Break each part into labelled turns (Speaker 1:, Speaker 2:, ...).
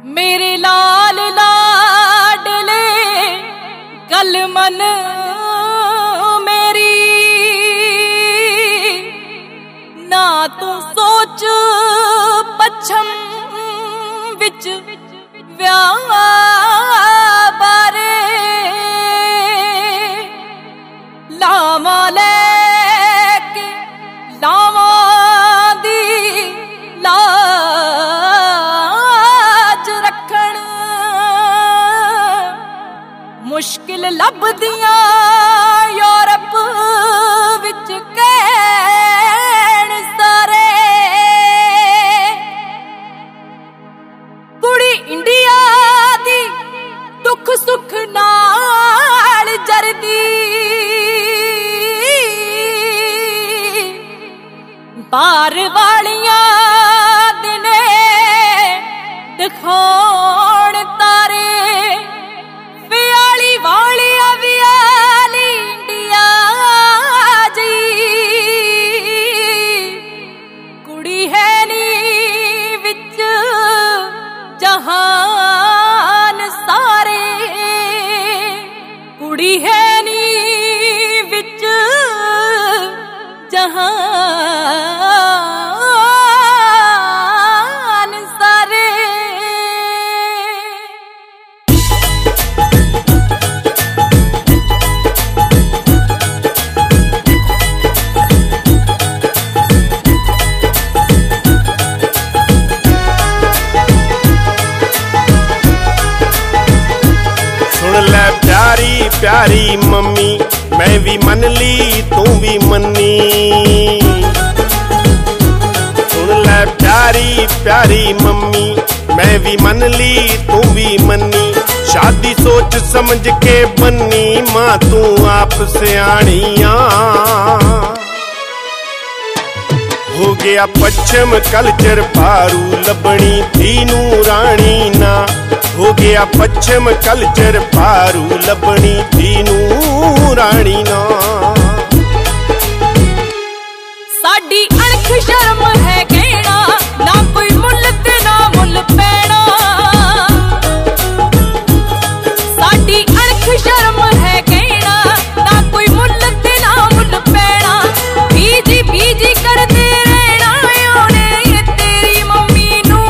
Speaker 1: मेरे लाल लाडले गल मन मेरी ना तू सोच पच्छम विच व्याह बारे लावा लेके लावा दी लाज रखण मुश्किल लभदियां यूरोप विच कहण सारे कुड़ी इंडिया दी दुख सुख नाल जरदी बार वालियां दिने दिखाउण तारे वियाली वालिया वियाली इंडिया जी कुड़ी है नी विच जहान सारे कुड़ी है नी विच जहान सारे।
Speaker 2: सुन ले प्यारी प्यारी मम्मी मैं भी मन ली तू भी मन्नी। सुन ले प्यारी प्यारी मम्मी मैं भी मन ली तू भी मन्नी। शादी सोच समझ के बन्नी माँ तू आप सियाणिया। हो गया पश्चिम कल्चर पारू लबनी थी रानी ना। हो गया पश्चिम कल्चर पारू लबनी थी रानी ना।
Speaker 1: साडी अणख शर्म है कहना ना कोई मुल ते ना मुल पैना। साडी अणख शर्म है कहना ना कोई मुल ते ना मुल पैना। बीजी बीजी करदे रहना ओने तेरी मम्मी नू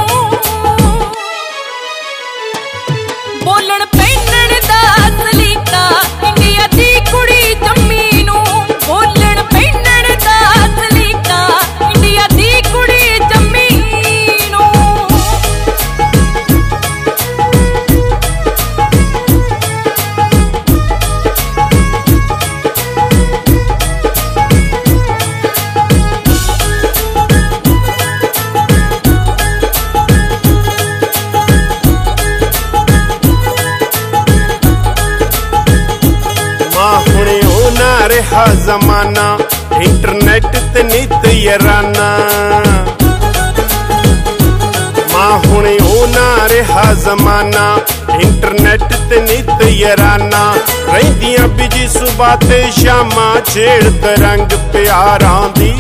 Speaker 1: बोलन पैनण दा सलीका इंडिया दी कुड़ी जम्मी नू बोलन पैनण दा सलीका इंडिया दी कुड़ी जम्मी नू।
Speaker 2: माँ हुणे होना रहा जमाना इंटरनेट ते नित याराना। माँ हुणे होना रहा जमाना इंटरनेट ते नित याराना। रहिंदियां बिजी सुबह ते शामा छेड़ रंग प्यारां दी।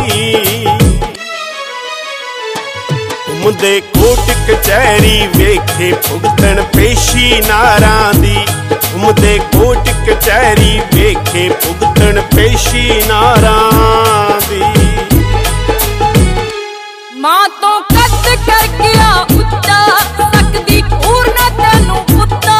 Speaker 2: मुंदे कोट कचहरी वेखे भुगतन पेशी नारां दी। मुंदे कोट कचहरी वेखे भुगतन पेशी नारां दी।
Speaker 1: मां तो कद कर गया उच्चा सकदी कूर ना तैनू पुत्ता।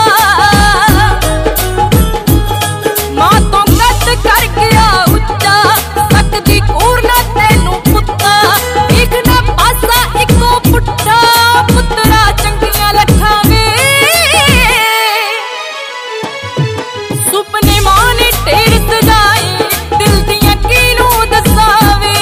Speaker 1: मां तो कद कर गया उच्चा सकदी कूर ना तैनू पुत्ता। एक ना पासा इको पुट्ठा पुत्रा चंगियां लखां वे सुपने मां ने ढेर सजाए दिल दियां किनू दसावे।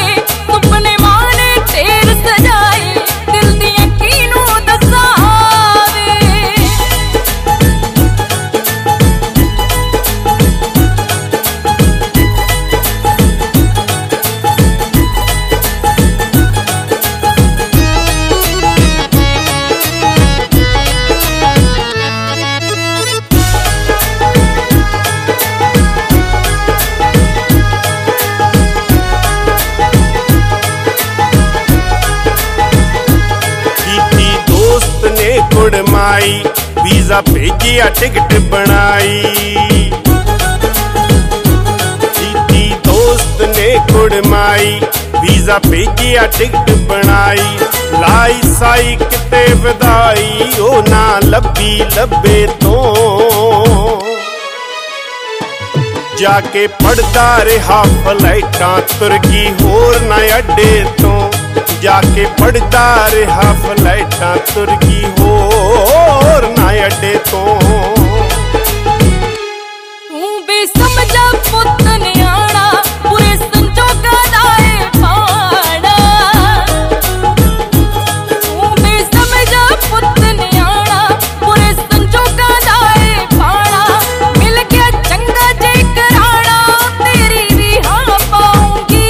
Speaker 2: कुड़माई, वीजा भेजिया टिकट बनाई। दीदी दोस्त ने कुड़माई, वीजा भेजिया टिकट बनाई। लाई साई किते वधाई, ओ ना लभी लभे तो जाके पढ़दा रहा फ्लाइटां तुर्की होर ना अड्डे तो। जाके पढ़दा रहा फ्लाइटां तुर्की होर ना अड्डे तो।
Speaker 1: तू बेसमझा पुत्त न्याणा, पूरे संजोगां दा ए पाड़ा। तू बेसमझा पुत्त न्याणा, पूरे संजोगां दा ए पाड़ा। मिल गया चंगा जे कराना, तेरी भी हाँ पाऊंगी।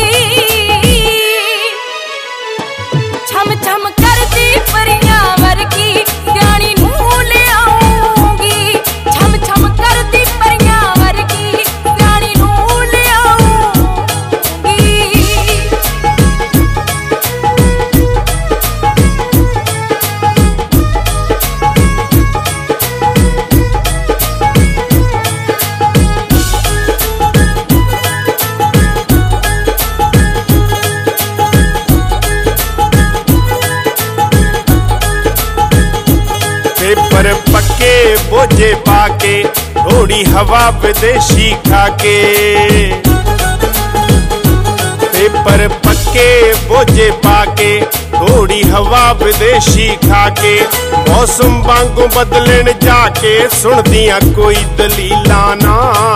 Speaker 1: छम छम करदी परियां वर्गी, सियाणी नूं ले आऊंगी। छम छम करदी परियां वर्गी, सियाणी नूं ले आऊंगी।
Speaker 2: पेपर पक्के बोझे पाके, थोड़ी हवा विदेशी खाके। पेपर पक्के बोझे पाके, थोड़ी हवा विदेशी खाके। मौसम वांगू बदलण जाके, सुनदियां कोई दलीलां ना।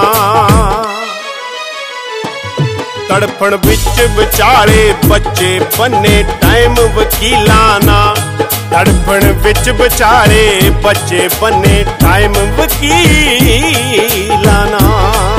Speaker 2: तड़फण विच विचारे बच्चे बन्ने टाइम वकीलाना। तड़फण विच विचारे बच्चे बन्ने टाइम वकीलाना।